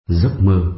Giấc mơ.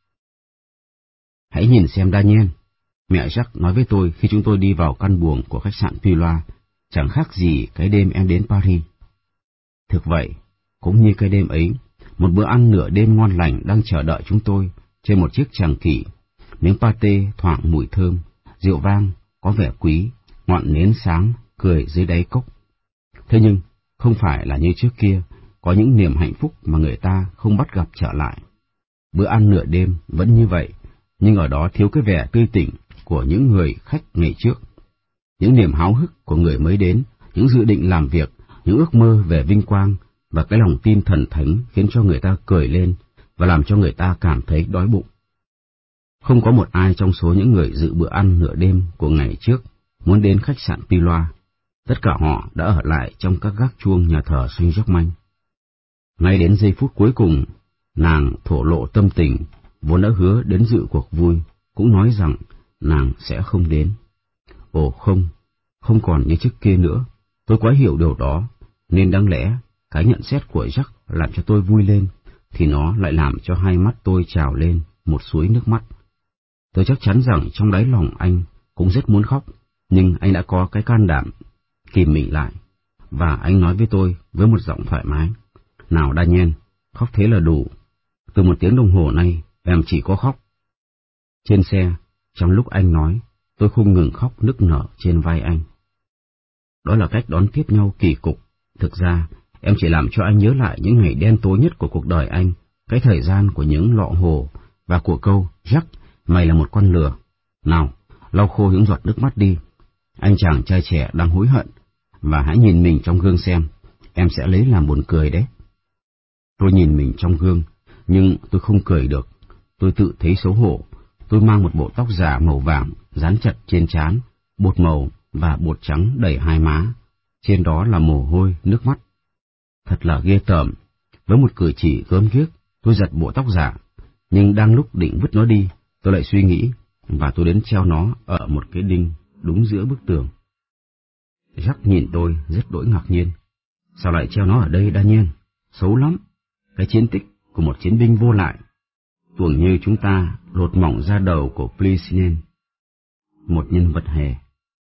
Hãy nhìn xem Daniel, mẹ Jack nói với tôi khi chúng tôi đi vào căn buồng của khách sạn Tuy Loa, chẳng khác gì cái đêm em đến Paris. Thực vậy, cũng như cái đêm ấy, một bữa ăn nửa đêm ngon lành đang chờ đợi chúng tôi trên một chiếc chàng kỷ, miếng pate thoảng mùi thơm, rượu vang có vẻ quý, ngọn nến sáng cười dưới đáy cốc. Thế nhưng, không phải là như trước kia, có những niềm hạnh phúc mà người ta không bắt gặp trở lại. Bữa ăn nửa đêm vẫn như vậy, nhưng ở đó thiếu cái vẻ tươi tỉnh của những người khách ngày trước. Những niềm háo hức của người mới đến, những dự định làm việc, những ước mơ về vinh quang và cái lòng tin thần thánh khiến cho người ta cười lên và làm cho người ta cảm thấy đói bụng. Không có một ai trong số những người dự bữa ăn nửa đêm của ngày trước muốn đến khách sạn Tuy Loa. Tất cả họ đã ở lại trong các gác chuông nhà thờ Saint-Germain. Ngay đến giây phút cuối cùng, nàng thổ lộ tâm tình, vốn đã hứa đến dự cuộc vui, cũng nói rằng nàng sẽ không đến. Ồ không còn như trước kia nữa, tôi quá hiểu điều đó, nên đáng lẽ cái nhận xét của Jack làm cho tôi vui lên, thì nó lại làm cho hai mắt tôi trào lên một suối nước mắt. Tôi chắc chắn rằng trong đáy lòng anh cũng rất muốn khóc, nhưng anh đã có cái can đảm kìm mình lại, và anh nói với tôi với một giọng thoải mái: "Nào Daniel, khóc thế là đủ. Từ 1 tiếng đồng hồ nay, em chỉ có khóc." Trên xe, trong lúc anh nói, tôi không ngừng khóc nức nở trên vai anh. Đó là cách đón tiếp nhau kỳ cục. Thực ra, em chỉ làm cho anh nhớ lại những ngày đen tối nhất của cuộc đời anh, cái thời gian của những lọ hồ và của câu "Jack, mày là một con lừa." Nào, lau khô những giọt nước mắt đi. Anh chàng trai trẻ đang hối hận, và hãy nhìn mình trong gương xem, em sẽ lấy làm buồn cười đấy. Tôi nhìn mình trong gương, nhưng tôi không cười được. Tôi tự thấy xấu hổ. Tôi mang một bộ tóc giả màu vàng, dán chặt trên trán, bột màu và bột trắng đầy hai má. Trên đó là mồ hôi, nước mắt. Thật là ghê tởm. Với một cử chỉ gớm ghiếc, tôi giật bộ tóc giả, nhưng đang lúc định vứt nó đi, tôi lại suy nghĩ, và tôi đến treo nó ở một cái đinh đúng giữa bức tường. Jack nhìn tôi rất đỗi ngạc nhiên. "Sao lại treo nó ở đây, Daniel? Xấu lắm. Cái chiến tích của một chiến binh vô lại. Tưởng như chúng ta lột mỏng da đầu của Plisinen, một nhân vật hề."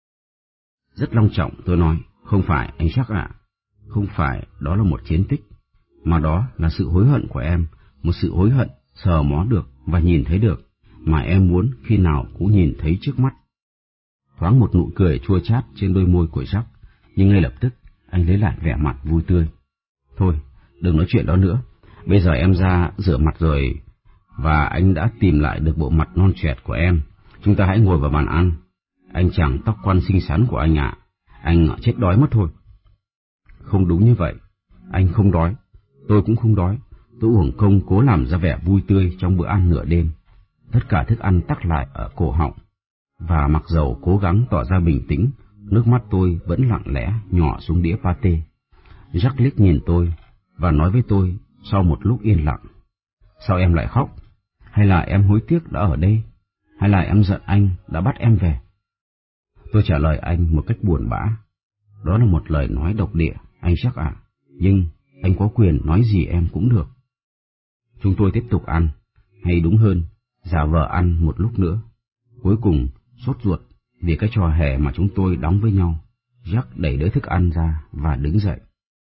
Rất long trọng tôi nói: "Không phải, anh Jack ạ. Không phải đó là một chiến tích, mà đó là sự hối hận của em, một sự hối hận sờ mó được và nhìn thấy được, mà em muốn khi nào cũng nhìn thấy trước mắt." Thoáng một nụ cười chua chát trên đôi môi của Jack, nhưng ngay lập tức anh lấy lại vẻ mặt vui tươi. "Thôi, đừng nói chuyện đó nữa. Bây giờ em ra rửa mặt rồi, và anh đã tìm lại được bộ mặt non choẹt của em. Chúng ta hãy ngồi vào bàn ăn. Anh chàng tóc quan xinh xắn của anh ạ, anh chết đói mất thôi." Không đúng như vậy. Anh không đói. Tôi cũng không đói. Tôi uổng công cố làm ra vẻ vui tươi trong bữa ăn nửa đêm. Tất cả thức ăn tắc lại ở cổ họng, và mặc dầu cố gắng tỏ ra bình tĩnh, nước mắt tôi vẫn lặng lẽ nhỏ xuống đĩa pate. Jack liếc nhìn tôi và nói với tôi sau một lúc yên lặng: "Sao em lại khóc? Hay là em hối tiếc đã ở đây? Hay là em giận anh đã bắt em về?" Tôi trả lời anh một cách buồn bã: "Đó là một lời nói độc địa, anh Jack ạ, nhưng anh có quyền nói gì em cũng được." Chúng tôi tiếp tục ăn, hay đúng hơn, giả vờ ăn một lúc nữa. Cuối cùng, sốt ruột vì cái trò hề mà chúng tôi đóng với nhau, Jack đẩy đĩa thức ăn ra và đứng dậy.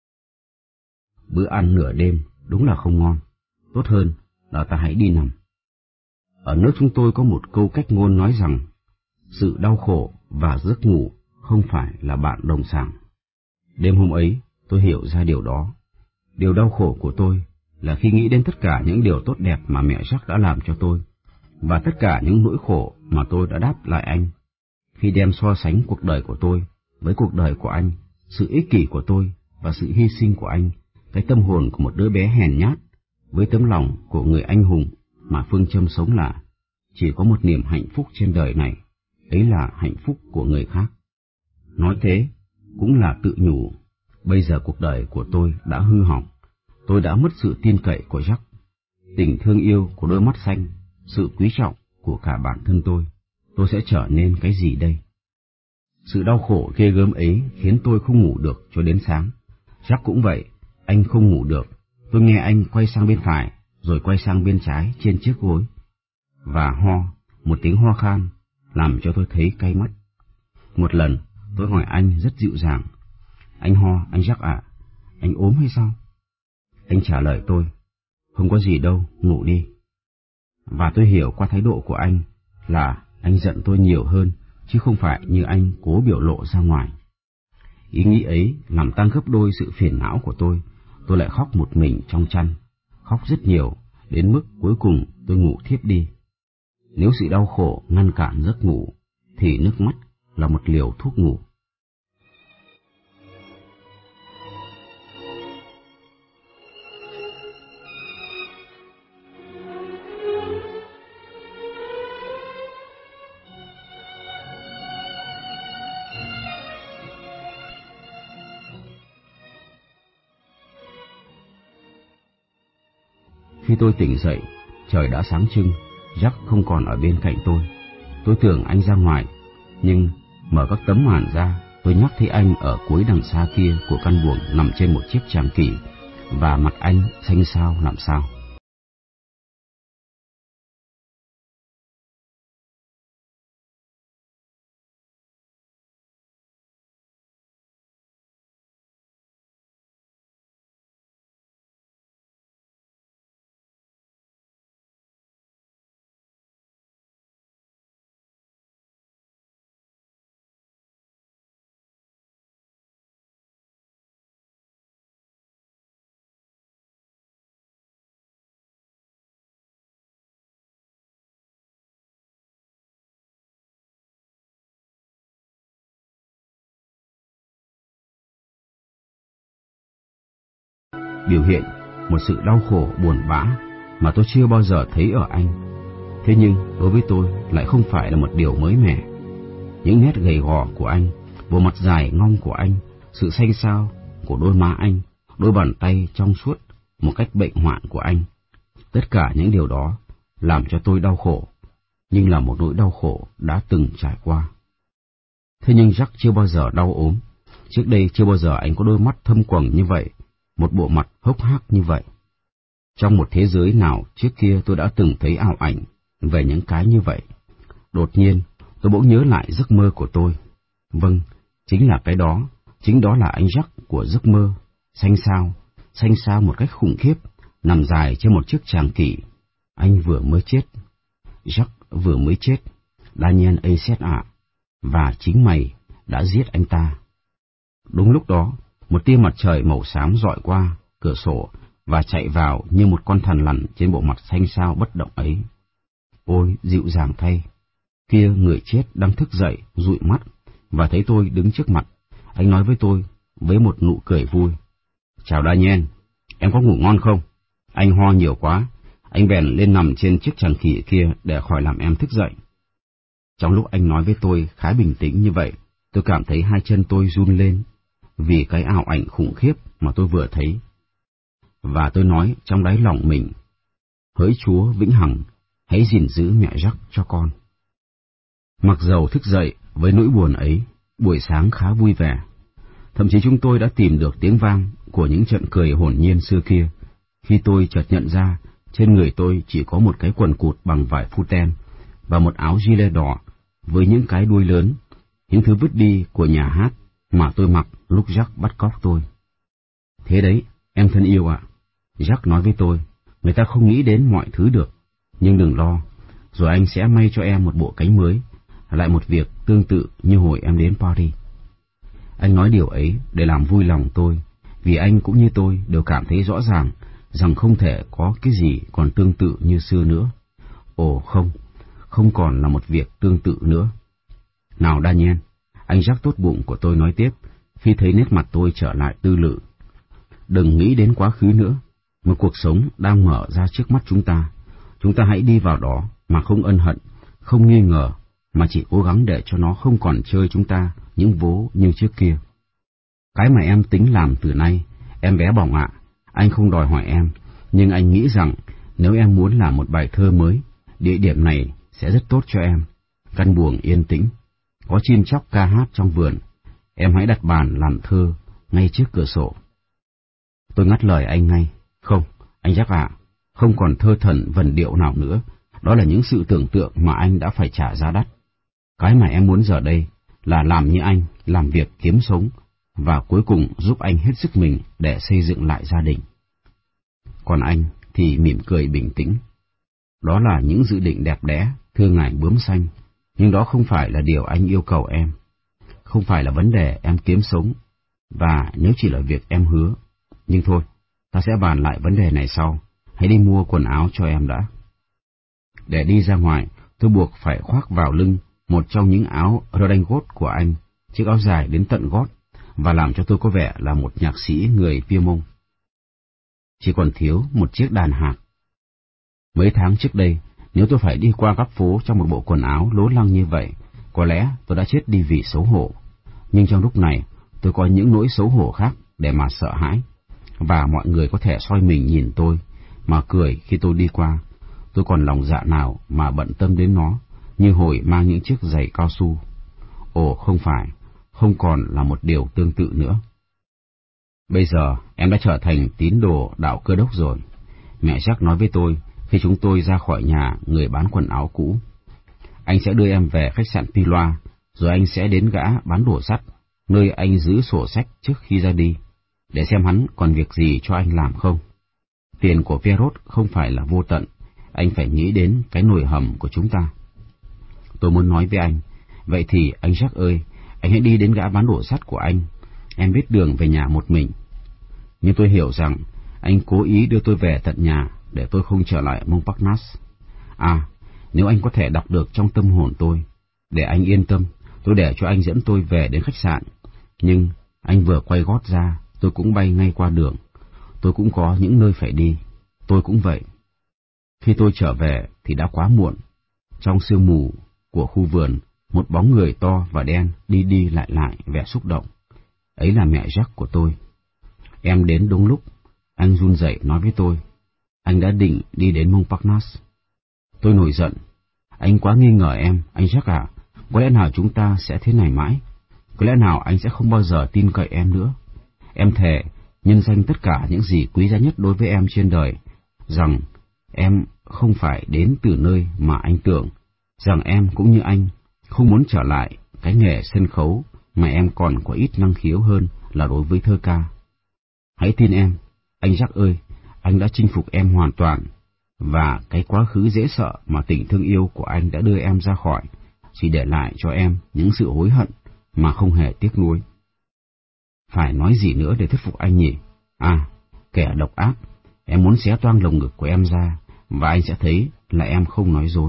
Bữa ăn nửa đêm đúng là không ngon. Tốt hơn là ta hãy đi nằm. Ở nước chúng tôi có một câu cách ngôn nói rằng sự đau khổ và giấc ngủ không phải là bạn đồng sàng. Đêm hôm ấy, tôi hiểu ra điều đó. Điều đau khổ của tôi là khi nghĩ đến tất cả những điều tốt đẹp mà mẹ Jack đã làm cho tôi, và tất cả những nỗi khổ mà tôi đã đáp lại anh. Khi đem so sánh cuộc đời của tôi với cuộc đời của anh, sự ích kỷ của tôi và sự hy sinh của anh, cái tâm hồn của một đứa bé hèn nhát với tấm lòng của người anh hùng, mà phương châm sống là chỉ có một niềm hạnh phúc trên đời này, ấy là hạnh phúc của người khác. Nói thế cũng là tự nhủ. Bây giờ cuộc đời của tôi đã hư hỏng. Tôi đã mất sự tin cậy của Jack, tình thương yêu của đôi mắt xanh, sự quý trọng của cả bản thân tôi. Tôi sẽ trở nên cái gì đây? Sự đau khổ ghê gớm ấy khiến tôi không ngủ được cho đến sáng. Jack cũng vậy, anh không ngủ được. Tôi nghe anh quay sang bên phải, rồi quay sang bên trái trên chiếc gối, và ho, một tiếng ho khan, làm cho tôi thấy cay mắt. Một lần, tôi hỏi anh rất dịu dàng: "Anh ho, anh Jack ạ, anh ốm hay sao?" Anh trả lời tôi: "Không có gì đâu, ngủ đi." Và tôi hiểu qua thái độ của anh là anh giận tôi nhiều hơn, chứ không phải như anh cố biểu lộ ra ngoài. Ý nghĩ ấy làm tăng gấp đôi sự phiền não của tôi lại khóc một mình trong chăn, khóc rất nhiều, đến mức cuối cùng tôi ngủ thiếp đi. Nếu sự đau khổ ngăn cản giấc ngủ, thì nước mắt là một liều thuốc ngủ. Khi tôi tỉnh dậy, trời đã sáng trưng, Jack không còn ở bên cạnh tôi. Tôi tưởng anh ra ngoài, nhưng mở các tấm màn ra, tôi nhắc thấy anh ở cuối đằng xa kia của căn buồng nằm trên một chiếc tràng kỷ, và mặt anh xanh xao làm sao. Biểu hiện một sự đau khổ buồn bã mà tôi chưa bao giờ thấy ở anh. Thế nhưng đối với tôi lại không phải là một điều mới mẻ. Những nét gầy gò của anh, bộ mặt dài ngong của anh, sự xanh xao của đôi má anh, đôi bàn tay trong suốt một cách bệnh hoạn của anh, tất cả những điều đó làm cho tôi đau khổ, nhưng là một nỗi đau khổ đã từng trải qua. Thế nhưng Jack chưa bao giờ đau ốm. Trước đây chưa bao giờ anh có đôi mắt thâm quầng như vậy, một bộ mặt hốc hác như vậy. Trong một thế giới nào trước kia tôi đã từng thấy ảo ảnh về những cái như vậy. Đột nhiên, tôi bỗng nhớ lại giấc mơ của tôi. Vâng, chính là cái đó, chính đó là anh Jack của giấc mơ, xanh xao một cách khủng khiếp, nằm dài trên một chiếc tràng kỷ. Anh vừa mới chết. Jack vừa mới chết, Daniel A.Z. ạ, và chính mày đã giết anh ta. Đúng lúc đó, một tia mặt trời màu xám rọi qua cửa sổ và chạy vào như một con thằn lằn trên bộ mặt xanh xao bất động ấy. Ôi, dịu dàng thay! Kia người chết đang thức dậy, dụi mắt, và thấy tôi đứng trước mặt. Anh nói với tôi với một nụ cười vui: "Chào Daniel, em có ngủ ngon không? Anh ho nhiều quá, anh bèn lên nằm trên chiếc tràng kỷ kia để khỏi làm em thức dậy." Trong lúc anh nói với tôi khá bình tĩnh như vậy, tôi cảm thấy hai chân tôi run lên vì cái ảo ảnh khủng khiếp mà tôi vừa thấy. Và tôi nói trong đáy lòng mình: "Hỡi Chúa vĩnh hằng, hãy gìn giữ mẹ Jack cho con." Mặc dầu thức dậy với nỗi buồn ấy, buổi sáng khá vui vẻ. Thậm chí chúng tôi đã tìm được tiếng vang của những trận cười hồn nhiên xưa kia, khi tôi chợt nhận ra trên người tôi chỉ có một cái quần cụt bằng vải puten và một áo gilet đỏ với những cái đuôi lớn, những thứ vứt đi của nhà hát mà tôi mặc lúc Jack bắt cóc tôi. "Thế đấy, em thân yêu ạ," Jack nói với tôi, "người ta không nghĩ đến mọi thứ được, nhưng đừng lo, rồi anh sẽ may cho em một bộ cánh mới, lại một việc tương tự như hồi em đến Paris." Anh nói điều ấy để làm vui lòng tôi, vì anh cũng như tôi đều cảm thấy rõ ràng rằng không thể có cái gì còn tương tự như xưa nữa. Ồ không, không còn là một việc tương tự nữa. "Nào Daniel," anh Jack tốt bụng của tôi nói tiếp, khi thấy nét mặt tôi trở lại tư lự, "đừng nghĩ đến quá khứ nữa. Một cuộc sống đang mở ra trước mắt chúng ta. Chúng ta hãy đi vào đó mà không ân hận, không nghi ngờ, mà chỉ cố gắng để cho nó không còn chơi chúng ta những vố như trước kia. Cái mà em tính làm từ nay, em bé bỏng ạ, anh không đòi hỏi em, nhưng anh nghĩ rằng nếu em muốn làm một bài thơ mới, địa điểm này sẽ rất tốt cho em. Căn buồng yên tĩnh, có chim chóc ca hát trong vườn. Em hãy đặt bàn làm thơ ngay trước cửa sổ." Tôi ngắt lời anh ngay: "Không, anh Jack ạ, không còn thơ thẩn vần điệu nào nữa. Đó là những sự tưởng tượng mà anh đã phải trả giá đắt. Cái mà em muốn giờ đây là làm như anh, làm việc kiếm sống, và cuối cùng giúp anh hết sức mình để xây dựng lại gia đình. Còn anh thì mỉm cười bình tĩnh. Đó là những dự định đẹp đẽ, thưa ngài bướm xanh, nhưng đó không phải là điều anh yêu cầu em. Không phải là vấn đề em kiếm sống, và nếu chỉ là việc em hứa. Nhưng thôi, ta sẽ bàn lại vấn đề này sau. Hãy đi mua quần áo cho em đã. Để đi ra ngoài, tôi buộc phải khoác vào lưng một trong những áo redingot của anh, chiếc áo dài đến tận gót, và làm cho tôi có vẻ là một nhạc sĩ người Piemont. Chỉ còn thiếu một chiếc đàn hạc. Mấy tháng trước đây, nếu tôi phải đi qua góc phố trong một bộ quần áo lố lăng như vậy, có lẽ tôi đã chết đi vì xấu hổ. Nhưng trong lúc này, tôi có những nỗi xấu hổ khác để mà sợ hãi, và mọi người có thể soi mình nhìn tôi, mà cười khi tôi đi qua. Tôi còn lòng dạ nào mà bận tâm đến nó, như hồi mang những chiếc giày cao su. Ồ không phải, không còn là một điều tương tự nữa. Bây giờ em đã trở thành tín đồ đạo Cơ Đốc rồi, mẹ Jack nói với tôi khi chúng tôi ra khỏi nhà người bán quần áo cũ. Anh sẽ đưa em về khách sạn Piloa, rồi anh sẽ đến gã bán đồ sắt, nơi anh giữ sổ sách trước khi ra đi, để xem hắn còn việc gì cho anh làm không. Tiền của Pierrot không phải là vô tận, anh phải nghĩ đến cái nồi hầm của chúng ta. Tôi muốn nói với anh, vậy thì anh Jack ơi, anh hãy đi đến gã bán đồ sắt của anh. Em biết đường về nhà một mình. Nhưng tôi hiểu rằng anh cố ý đưa tôi về tận nhà để tôi không trở lại Montparnasse. À, nếu anh có thể đọc được trong tâm hồn tôi, để anh yên tâm, tôi để cho anh dẫn tôi về đến khách sạn. Nhưng anh vừa quay gót ra, tôi cũng bay ngay qua đường. Tôi cũng có những nơi phải đi. Tôi cũng vậy. Khi tôi trở về thì đã quá muộn. Trong sương mù của khu vườn, một bóng người to và đen đi đi lại lại vẻ xúc động. Ấy là mẹ Jack của tôi. Em đến đúng lúc. Anh run rẩy nói với tôi. Anh đã định đi đến Montparnasse. Tôi nổi giận. Anh quá nghi ngờ em, anh Jack à. Có lẽ nào chúng ta sẽ thế này mãi? Có lẽ nào anh sẽ không bao giờ tin cậy em nữa? Em thề, nhân danh tất cả những gì quý giá nhất đối với em trên đời, rằng em không phải đến từ nơi mà anh tưởng, rằng em cũng như anh, không muốn trở lại cái nghề sân khấu mà em còn có ít năng khiếu hơn là đối với thơ ca. Hãy tin em, anh Jack ơi, anh đã chinh phục em hoàn toàn, và cái quá khứ dễ sợ mà tình thương yêu của anh đã đưa em ra khỏi, chỉ để lại cho em những sự hối hận mà không hề tiếc nuối. Phải nói gì nữa để thuyết phục anh nhỉ? À, kẻ độc ác, em muốn xé toang lồng ngực của em ra, và anh sẽ thấy là em không nói dối.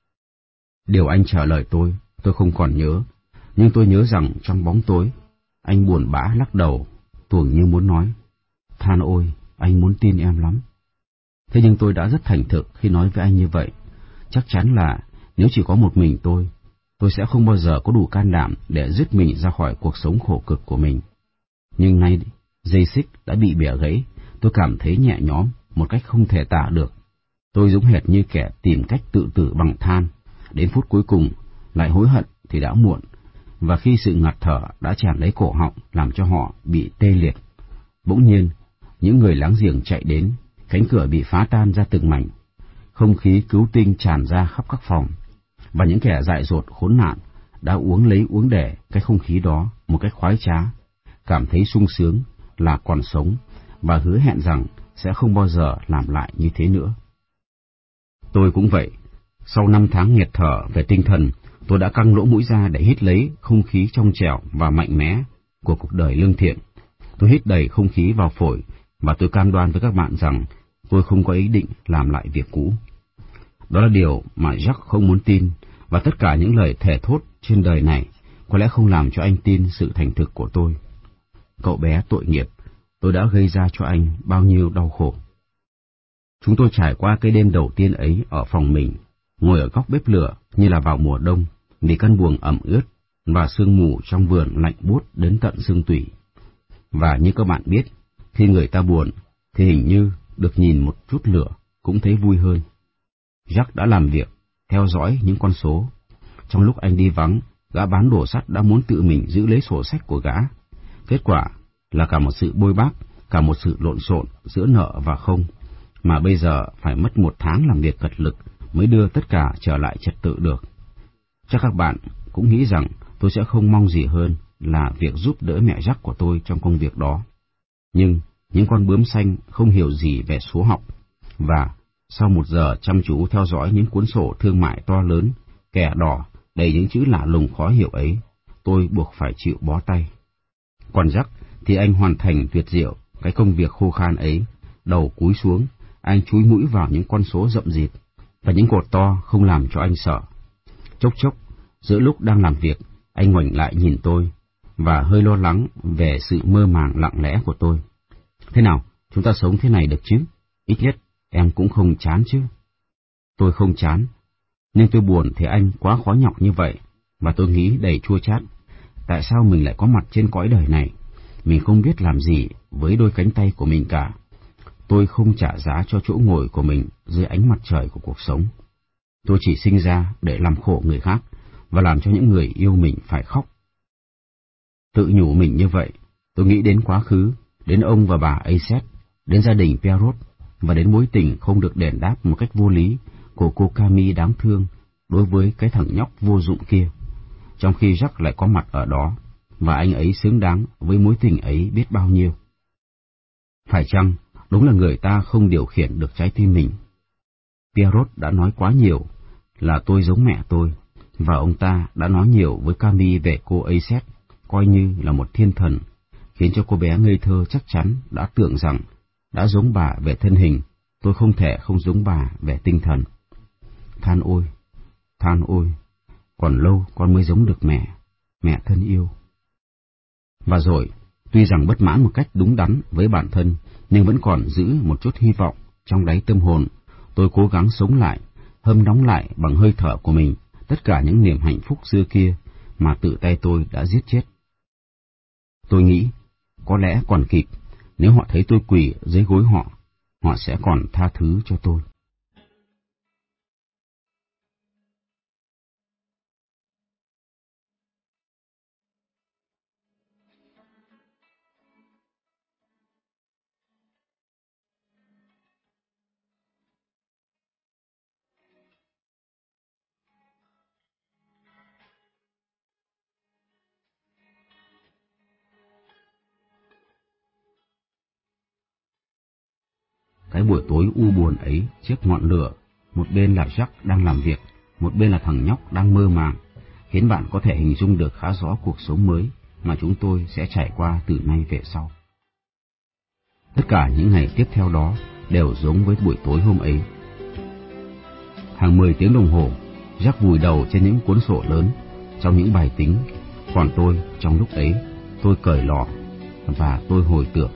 Điều anh trả lời tôi không còn nhớ, nhưng tôi nhớ rằng trong bóng tối, anh buồn bã lắc đầu, tuồng như muốn nói, than ôi, anh muốn tin em lắm. Thế nhưng tôi đã rất thành thực khi nói với anh như vậy. Chắc chắn là nếu chỉ có một mình tôi sẽ không bao giờ có đủ can đảm để dứt mình ra khỏi cuộc sống khổ cực của mình. Nhưng nay, dây xích đã bị bẻ gãy, tôi cảm thấy nhẹ nhõm một cách không thể tả được. Tôi giống hệt như kẻ tìm cách tự tử bằng than, đến phút cuối cùng, lại hối hận thì đã muộn, và khi sự ngạt thở đã tràn lấy cổ họng làm cho họ bị tê liệt. Bỗng nhiên, những người láng giềng chạy đến, cánh cửa bị phá tan ra từng mảnh, không khí cứu tinh tràn ra khắp các phòng, và những kẻ dại dột khốn nạn đã uống lấy uống để cái không khí đó một cách khoái trá, cảm thấy sung sướng là còn sống, và hứa hẹn rằng sẽ không bao giờ làm lại như thế nữa. Tôi cũng vậy. Sau 5 tháng nghẹt thở về tinh thần, tôi đã căng lỗ mũi ra để hít lấy không khí trong trẻo và mạnh mẽ của cuộc đời lương thiện. Tôi hít đầy không khí vào phổi, và tôi cam đoan với các bạn rằng tôi không có ý định làm lại việc cũ. Đó là điều mà Jack không muốn tin, và tất cả những lời thề thốt trên đời này có lẽ không làm cho anh tin sự thành thực của tôi. Cậu bé tội nghiệp, tôi đã gây ra cho anh bao nhiêu đau khổ. Chúng tôi trải qua cái đêm đầu tiên ấy ở phòng mình, ngồi ở góc bếp lửa như là vào mùa đông, vì căn buồng ẩm ướt và sương mù trong vườn lạnh buốt đến tận xương tủy. Và như các bạn biết, khi người ta buồn thì hình như được nhìn một chút lửa cũng thấy vui hơn. Jack đã làm việc, theo dõi những con số. Trong lúc anh đi vắng, gã bán đồ sắt đã muốn tự mình giữ lấy sổ sách của gã. Kết quả là cả một sự bôi bác, cả một sự lộn xộn giữa nợ và không. mà bây giờ phải mất 1 tháng làm việc cật lực mới đưa tất cả trở lại trật tự được. Chắc các bạn cũng nghĩ rằng tôi sẽ không mong gì hơn là việc giúp đỡ mẹ Jack của tôi trong công việc đó. Nhưng những con bướm xanh không hiểu gì về số học, và sau 1 giờ chăm chú theo dõi những cuốn sổ thương mại to lớn, kẻ đỏ, đầy những chữ lạ lùng khó hiểu ấy, tôi buộc phải chịu bó tay. Còn Jack thì anh hoàn thành tuyệt diệu cái công việc khô khan ấy, đầu cúi xuống, anh chúi mũi vào những con số rậm rịt, và những cột to không làm cho anh sợ. Chốc chốc, giữa lúc đang làm việc, anh ngoảnh lại nhìn tôi, và hơi lo lắng về sự mơ màng lặng lẽ của tôi. Thế nào, chúng ta sống thế này được chứ? Ít nhất, em cũng không chán chứ? Tôi không chán, nhưng tôi buồn thấy anh quá khó nhọc như vậy, và tôi nghĩ đầy chua chát. Tại sao mình lại có mặt trên cõi đời này? Mình không biết làm gì với đôi cánh tay của mình cả. Tôi không trả giá cho chỗ ngồi của mình dưới ánh mặt trời của cuộc sống. Tôi chỉ sinh ra để làm khổ người khác và làm cho những người yêu mình phải khóc. Tự nhủ mình như vậy, tôi nghĩ đến quá khứ, đến ông và bà Aset, đến gia đình Pierrot, và đến mối tình không được đền đáp một cách vô lý của cô Cami đáng thương đối với cái thằng nhóc vô dụng kia, trong khi Jack lại có mặt ở đó, và anh ấy xứng đáng với mối tình ấy biết bao nhiêu. Phải chăng đúng là người ta không điều khiển được trái tim mình? Pierrot đã nói quá nhiều là tôi giống mẹ tôi, và ông ta đã nói nhiều với Cami về cô Aset, coi như là một thiên thần, khiến cho cô bé ngây thơ chắc chắn đã tưởng rằng đã giống bà về thân hình, tôi không thể không giống bà về tinh thần. Than ôi, còn lâu con mới giống được mẹ, mẹ thân yêu. Và rồi, tuy rằng bất mãn một cách đúng đắn với bản thân, nhưng vẫn còn giữ một chút hy vọng trong đáy tâm hồn, tôi cố gắng sống lại, hâm nóng lại bằng hơi thở của mình tất cả những niềm hạnh phúc xưa kia mà tự tay tôi đã giết chết. Tôi nghĩ, có lẽ còn kịp, nếu họ thấy tôi quỳ dưới gối họ, họ sẽ còn tha thứ cho tôi. Cái buổi tối u buồn ấy trước ngọn lửa, một bên là Jack đang làm việc, một bên là thằng nhóc đang mơ màng, khiến bạn có thể hình dung được khá rõ cuộc sống mới mà chúng tôi sẽ trải qua từ nay về sau. Tất cả những ngày tiếp theo đó đều giống với buổi tối hôm ấy. Hàng 10 tiếng đồng hồ, Jack vùi đầu trên những cuốn sổ lớn, trong những bài tính, còn tôi, trong lúc ấy, tôi cởi lọ, và tôi hồi tưởng.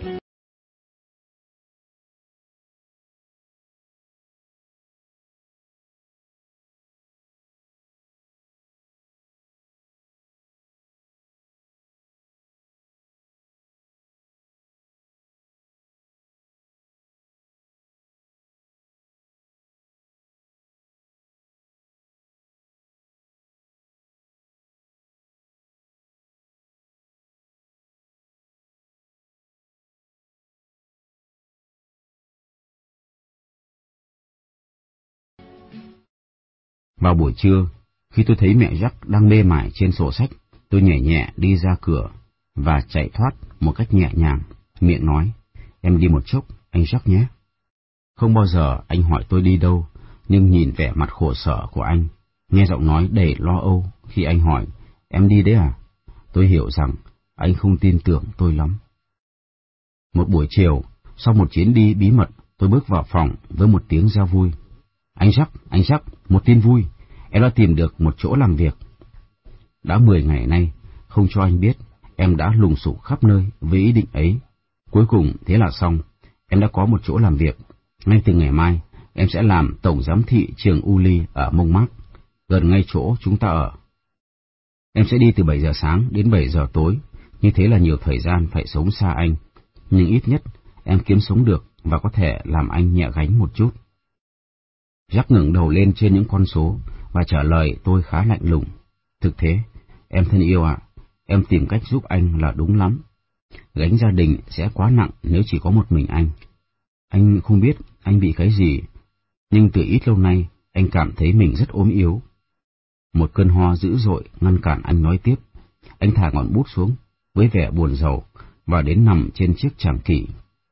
Vào buổi trưa, khi tôi thấy mẹ Jack đang mê mải trên sổ sách, tôi nhẹ nhẹ đi ra cửa và chạy thoát một cách nhẹ nhàng, miệng nói, em đi một chốc, anh Jack nhé. Không bao giờ anh hỏi tôi đi đâu, nhưng nhìn vẻ mặt khổ sở của anh, nghe giọng nói đầy lo âu khi anh hỏi, em đi đấy à? Tôi hiểu rằng anh không tin tưởng tôi lắm. Một buổi chiều, sau một chuyến đi bí mật, tôi bước vào phòng với một tiếng reo vui. Anh Jack, một tin vui, em đã tìm được một chỗ làm việc. Đã 10 ngày nay, không cho anh biết, em đã lùng sục khắp nơi với ý định ấy. Cuối cùng, thế là xong, em đã có một chỗ làm việc. Ngay từ ngày mai, em sẽ làm tổng giám thị trường Uli ở Montmartre, gần ngay chỗ chúng ta ở. Em sẽ đi từ 7 giờ sáng đến 7 giờ tối, như thế là nhiều thời gian phải sống xa anh. Nhưng ít nhất, em kiếm sống được và có thể làm anh nhẹ gánh một chút. Jack ngẩng đầu lên trên những con số và trả lời tôi khá lạnh lùng. Thực thế, em thân yêu ạ, em tìm cách giúp anh là đúng lắm. Gánh gia đình sẽ quá nặng nếu chỉ có một mình anh. Anh không biết anh bị cái gì, nhưng từ ít lâu nay anh cảm thấy mình rất ốm yếu. Một cơn ho dữ dội ngăn cản anh nói tiếp. Anh thả ngọn bút xuống với vẻ buồn rầu và đến nằm trên chiếc tràng kỷ.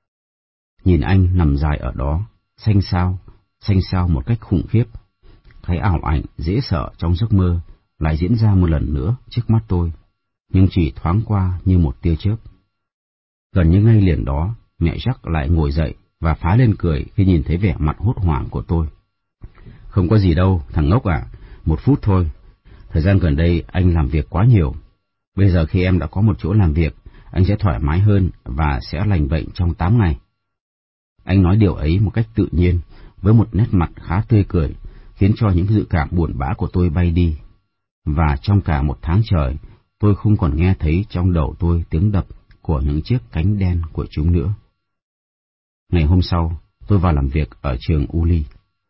Nhìn anh nằm dài ở đó, xanh xao một cách khủng khiếp. Cái ảo ảnh dễ sợ trong giấc mơ lại diễn ra một lần nữa trước mắt tôi, nhưng chỉ thoáng qua như một tia chớp. Gần như ngay liền đó, mẹ Jack lại ngồi dậy và phá lên cười khi nhìn thấy vẻ mặt hốt hoảng của tôi. Không có gì đâu, thằng ngốc à, 1 phút thôi. Thời gian gần đây anh làm việc quá nhiều. Bây giờ khi em đã có một chỗ làm việc, anh sẽ thoải mái hơn và sẽ lành bệnh trong 8 ngày. Anh nói điều ấy một cách tự nhiên, với một nét mặt khá tươi cười, khiến cho những dự cảm buồn bã của tôi bay đi. Và trong cả 1 tháng trời, tôi không còn nghe thấy trong đầu tôi tiếng đập của những chiếc cánh đen của chúng nữa. Ngày hôm sau, tôi vào làm việc ở trường Uli.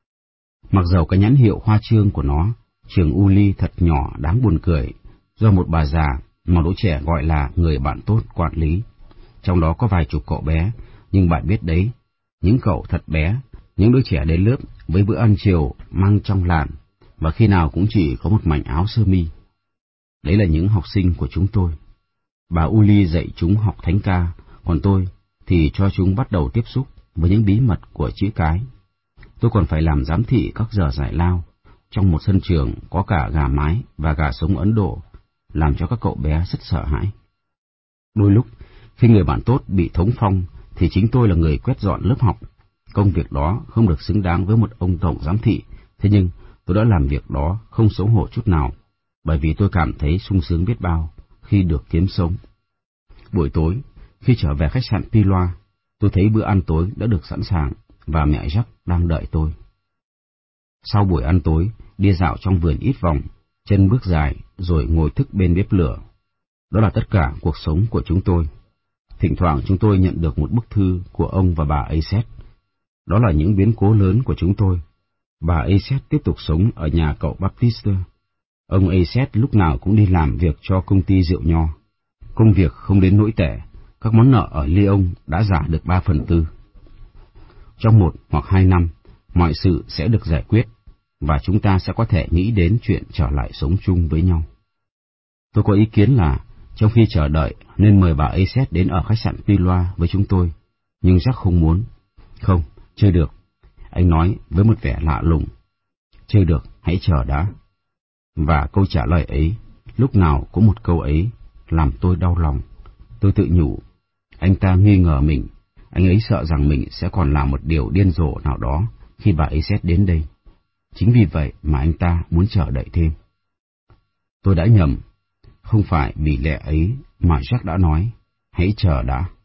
Mặc dầu cái nhãn hiệu hoa chương của nó, trường Uli thật nhỏ đáng buồn cười, do một bà già mà đứa trẻ gọi là người bạn tốt quản lý. Trong đó có vài chục cậu bé, nhưng bạn biết đấy, những cậu thật bé, những đứa trẻ đến lớp với bữa ăn chiều mang trong làn, và khi nào cũng chỉ có một mảnh áo sơ mi. Đấy là những học sinh của chúng tôi. Bà Uli dạy chúng học thánh ca, còn tôi thì cho chúng bắt đầu tiếp xúc với những bí mật của chữ cái. Tôi còn phải làm giám thị các giờ giải lao, trong một sân trường có cả gà mái và gà sống Ấn Độ, làm cho các cậu bé rất sợ hãi. Đôi lúc, khi người bạn tốt bị thống phong, thì chính tôi là người quét dọn lớp học. Công việc đó không được xứng đáng với một ông tổng giám thị, thế nhưng tôi đã làm việc đó không xấu hổ chút nào, bởi vì tôi cảm thấy sung sướng biết bao khi được kiếm sống. Buổi tối, khi trở về khách sạn Piloa, tôi thấy bữa ăn tối đã được sẵn sàng và mẹ Jack đang đợi tôi. Sau buổi ăn tối, đi dạo trong vườn ít vòng, chân bước dài rồi ngồi thức bên bếp lửa. Đó là tất cả cuộc sống của chúng tôi. Thỉnh thoảng chúng tôi nhận được một bức thư của ông và bà Aset. Đó là những biến cố lớn của chúng tôi. Bà Aset tiếp tục sống ở nhà cậu Baptiste. Ông Aset lúc nào cũng đi làm việc cho công ty rượu nho. Công việc không đến nỗi tệ, các món nợ ở Lyon đã giảm được 3/4. Trong 1 hoặc 2 năm, mọi sự sẽ được giải quyết, và chúng ta sẽ có thể nghĩ đến chuyện trở lại sống chung với nhau. Tôi có ý kiến là, trong khi chờ đợi, nên mời bà Aset đến ở khách sạn Piloa với chúng tôi, nhưng Jack không muốn. Không, chưa được, anh nói với một vẻ lạ lùng. Chưa được, hãy chờ đã. Và câu trả lời ấy, lúc nào cũng một câu ấy, làm tôi đau lòng. Tôi tự nhủ, anh ta nghi ngờ mình, anh ấy sợ rằng mình sẽ còn làm một điều điên rồ nào đó khi bà Aset đến đây. Chính vì vậy mà anh ta muốn chờ đợi thêm. Tôi đã nhầm, không phải vì lẽ ấy mà Jack đã nói, hãy chờ đã.